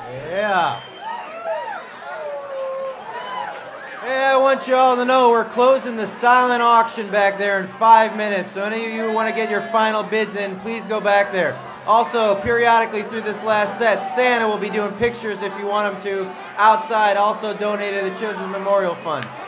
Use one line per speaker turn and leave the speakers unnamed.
Yeah. Hey, I want you all to know we're closing the silent auction back there in 5 minutes. So any of you who want to get your final bids in, please go back there. Also, periodically through this last set, Santa will be doing pictures if you want him to outside. Also donated to the Children's Memorial Fund.